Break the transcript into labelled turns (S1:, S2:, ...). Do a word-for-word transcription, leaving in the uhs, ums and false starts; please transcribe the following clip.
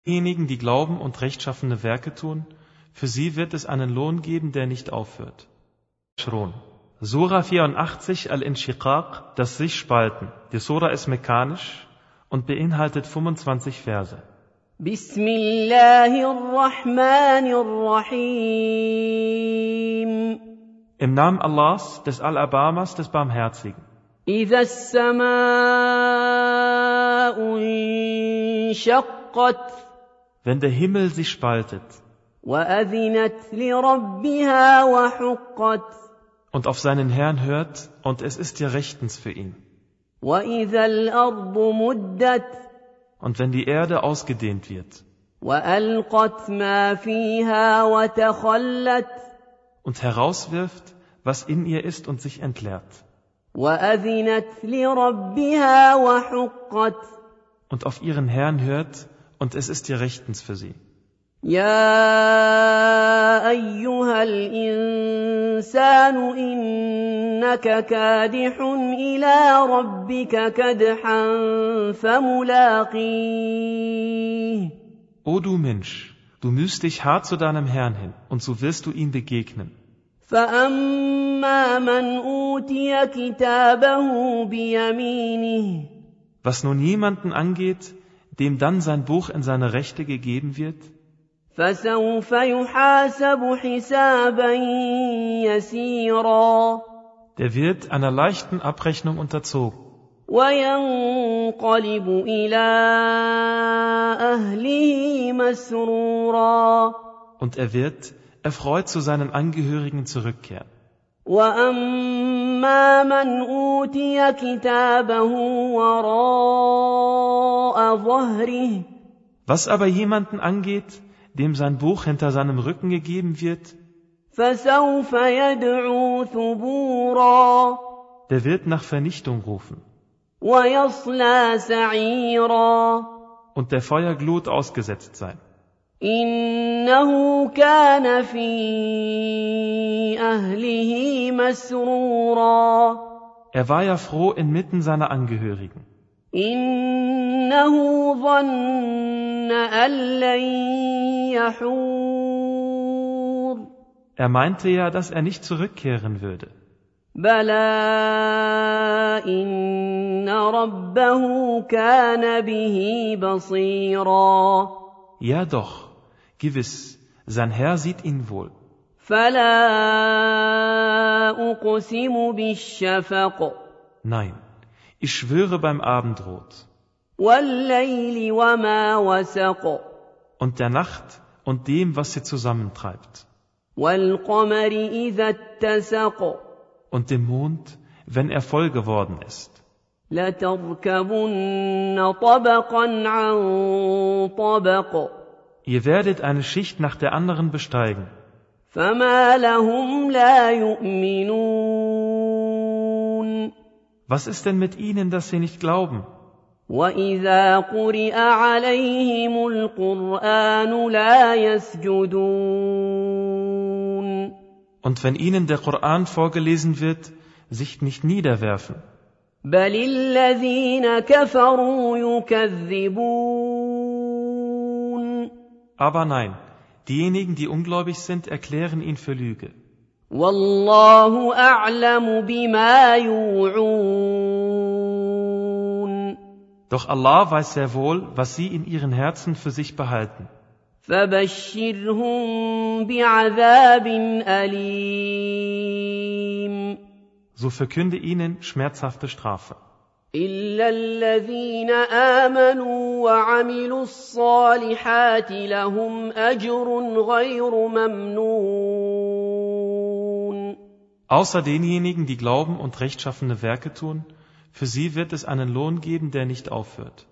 S1: Diejenigen, die glauben und rechtschaffene Werke tun, für sie wird es einen Lohn geben, der nicht aufhört. Sura vierundachtzig, Al-Inshiqaq, das sich spalten. Die Sura ist mekanisch und beinhaltet fünfundzwanzig Verse.
S2: Bismillahirrahmanirrahim.
S1: Im Namen Allahs, des Al-Abamas, des Barmherzigen.
S2: إذا السماء انشقت
S1: Wenn der Himmel sich spaltet
S2: وأذنت لربها وحقت
S1: und auf seinen Herrn hört, und es ist ja rechtens für ihn.
S2: وإذا الأرض مدت
S1: Und wenn die Erde ausgedehnt wird
S2: وألقت ما فيها وتخلت
S1: und herauswirft, was in ihr ist und sich entleert.
S2: وأذنت لربها وحقت
S1: Und auf ihren Herrn hört, und es ist ja rechtens für sie.
S2: يا أيها الإنسان إنك كادح إلى ربك كدحا فملاقيه.
S1: O du Mensch, du mühst dich hart zu deinem Herrn hin, und so wirst du ihm begegnen.
S2: فأما من أوتي كتابه بيمينه
S1: Was nun jemanden angeht, dem dann sein Buch in seine Rechte gegeben wird,
S2: فسوف يحاسب حسابا يسيرا
S1: der wird einer leichten Abrechnung unterzogen
S2: وينقلب إلى أهله مسرورا
S1: und er wird erfreut zu seinen Angehörigen zurückkehren.
S2: وأما من أوتي كتابه وراء ظهره
S1: Was aber jemanden angeht, dem sein Buch hinter seinem Rücken gegeben wird,
S2: فسوف يدعو ثبورا
S1: der wird nach Vernichtung rufen
S2: ويصلى سعيرا
S1: und der Feuerglut ausgesetzt sein.
S2: إنه كان في أهله مسرورا
S1: Er war ja froh inmitten seiner Angehörigen.
S2: إنه ظن أن لن يحور
S1: Er meinte ja, dass er nicht zurückkehren würde.
S2: بلى إن ربه كان به بصيرا
S1: Ja doch, gewiss, sein Herr sieht ihn wohl.
S2: فلا أقسم بالشفق
S1: Nein, ich schwöre beim Abendrot
S2: والليل وما وسق
S1: und der Nacht und dem, was sie zusammentreibt,
S2: والقمر إذا اتسق
S1: und dem Mond, wenn er voll geworden ist.
S2: لتركبن طبقا عن طبق
S1: Ihr werdet eine Schicht nach der anderen besteigen.
S2: فما لهم لا يؤمنون
S1: Was ist denn mit ihnen, dass sie nicht glauben?
S2: وإذا قرئ عليهم القرآن لا يسجدون
S1: Und wenn ihnen der Koran vorgelesen wird, sich nicht niederwerfen.
S2: بل الذين كفروا يكذبون
S1: Aber nein, diejenigen, die ungläubig sind, erklären ihn für Lüge.
S2: والله أعلم بما يوعون
S1: Doch Allah weiß sehr wohl, was sie in ihren Herzen für sich behalten.
S2: فبشرهم بعذاب أليم
S1: So verkünde ihnen schmerzhafte Strafe.
S2: إلا الذين آمنوا وعملوا الصالحات لهم أجر غير ممنون
S1: Außer denjenigen, die glauben und rechtschaffene Werke tun, für sie wird es einen Lohn geben, der nicht aufhört.